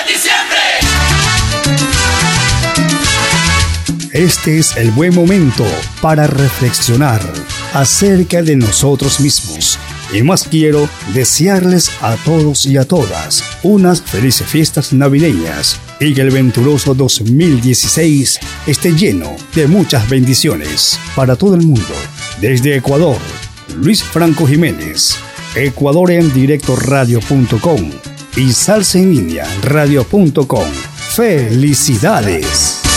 Este es el buen momento para reflexionar acerca de nosotros mismos. Y más quiero desearles a todos y a todas unas felices fiestas navideñas y que el venturoso 2016 esté lleno de muchas bendiciones para todo el mundo. Desde Ecuador, Luis Franco Jiménez, ecuadorendirectoradio.com y salsaenlinea radio.com. ¡Felicidades!